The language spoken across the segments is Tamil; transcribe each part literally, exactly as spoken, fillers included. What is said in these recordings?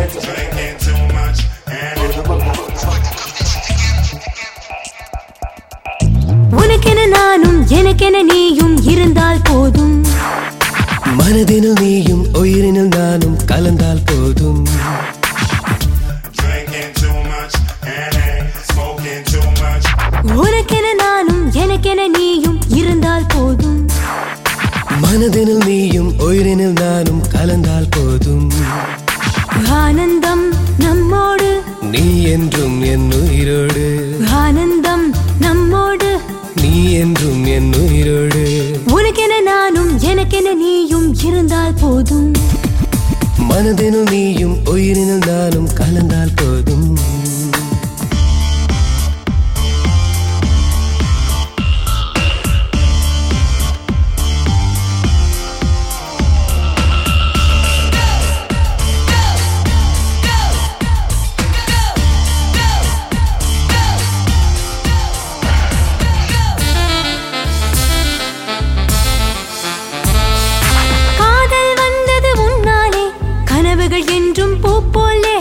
Drinking too much and உனக்கென நானும் எனக்கென நீயும் இருந்தால் போதும். மனதினில் நீயும் உயிரினில் நானும் கலந்தால் போதும். drinking too much and smoking too much. உனக்கென நானும் எனக்கென நீயும் இருந்தால் போதும். மனதினில் நீயும் உயிரினில் நானும் கலந்தால் போதும். ஆனந்தம் நம்மோடு நீ என்றும் என் உயிரோடு. ஆனந்தம் நம்மோடு நீ என்றும் என் உயிரோடு. உனக்கென நானும் எனக்கென நீயும் இருந்தால் போதும். மனதினில் நீயும் உயிரினில் நானும் கலந்தால் போதும். என்றும் பூ போலே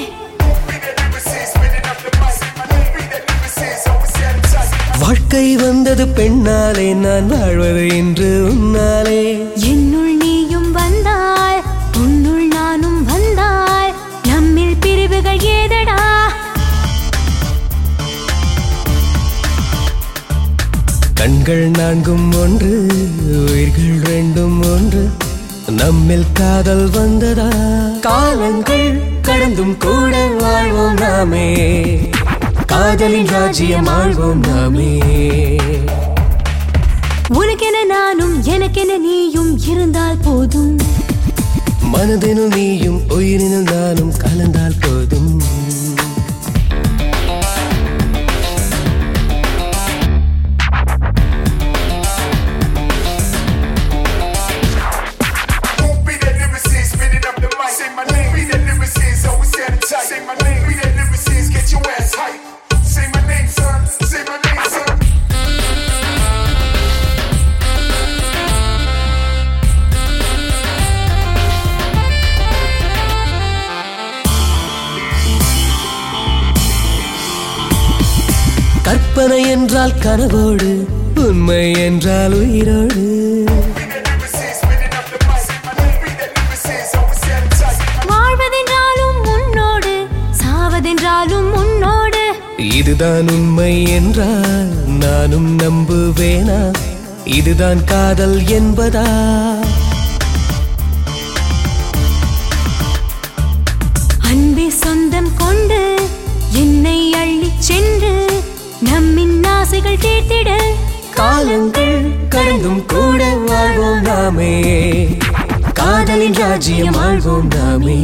வாழ்க்கை வந்தது பெண்ணாலே நான் வாழ்வது என்று உன்னாலே. என்னுள் நீயும் வந்தாய் உன்னுள் நானும் வந்தாய் நம்மில் பிரிவுகள் ஏதடா. கண்கள் நான்கும் ஒன்று உயிர்கள் ரெண்டும் ஒன்று நம்மில் காதல் வந்ததா. காலங்கள் கடந்தும் கூட வாழ்வோம் நாமே காதலின் ராஜ்யம் ஆழ்வோம் நாமே. உனக்கென நானும் எனக்கென நீயும் இருந்தால் போதும். மனதினில் நீயும் உயிரினில் நானும் கலந்தால் போதும். கற்பனை என்றால் கனவோடு உண்மை என்றால் உயிரோடு. வாழ்வதென்றாலும் உன்னோடு சாவதென்றாலும் உன்னோடு. இதுதான் உண்மை என்றால் நானும் நம்புவேனா? இதுதான் காதல் என்பதா? அன்பே சொந்தம் கொண்டு என்னை அள்ளிச் சென்று நம்மின் ஆசைகள் தீர்த்திட. காலங்கள் கடந்தும் கூட வாழ்வோம் நாமே காதலின் ராஜ்யம் ஆழ்வோம் நாமே.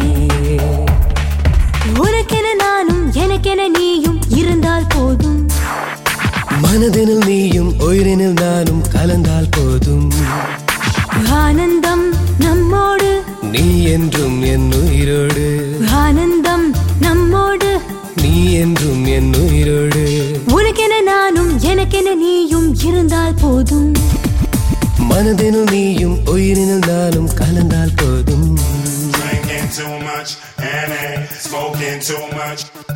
உனக்கென நானும் எனக்கென நீயும் இருந்தால் போதும். மனதினில் நீயும் உயிரினில் நானும் கலந்தால் போதும். ஆனந்தம் நம்மோடு நீ என்றும் என் உயிரோடு. ஆனந்தம் நம்மோடு நீ என்றும் என் உயிரோடு. உனக்கென நானும் எனக்கென நீயும் இருந்தால் போதும். மனதினில் நீயும் உயிரினில் நானும் கலந்தால் போதும். drinking too much and smoking too much.